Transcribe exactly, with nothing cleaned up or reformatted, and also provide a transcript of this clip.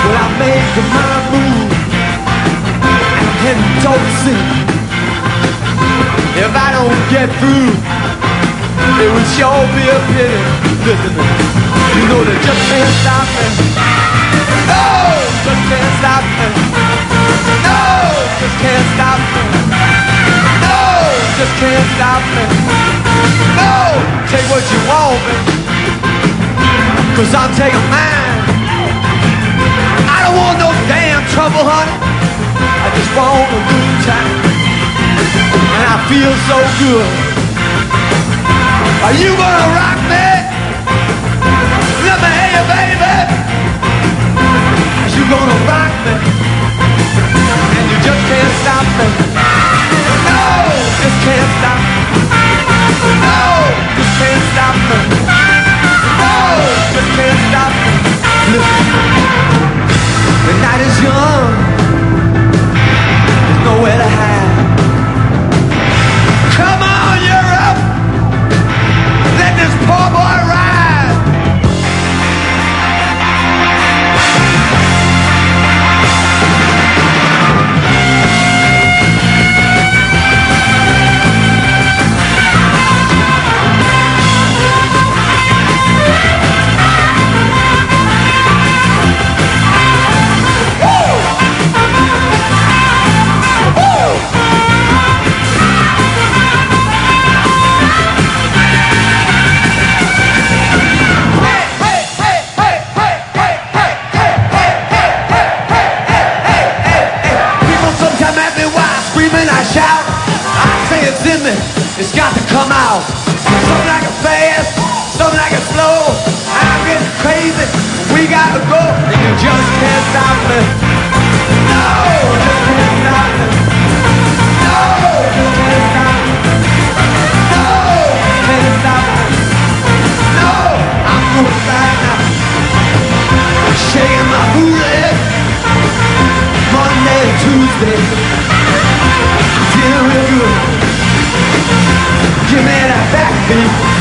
Well, I make my move and don't sing. If I don't get through, it would sure be a pity. Listen to me. You know they just can't stop me. No, just can't stop me. No, just can't stop me. No, just can't stop me. No, take what you want, me, 'cause I'll take a mine. I don't want no damn trouble, honey. I just want a good time. And I feel so good. Are you gonna rock me? Let me hear you, baby. Are you gonna rock me? And you just can't stop me. No, just can't stop me. No, just can't stop me. No, just can't stop me. Listen, the night is young. There's nowhere to hide. Come on, Europe. Let this poor boy ride. It's got to come out. Some like it fast, some like it slow. I'm getting crazy. We gotta go. And you just can't stop me. No, just can't stop me. No, just can't stop me. No, can't stop me. No, I'm going back now. Shaking my booty. Monday, Tuesday. Feeling real good. Give me that back beat.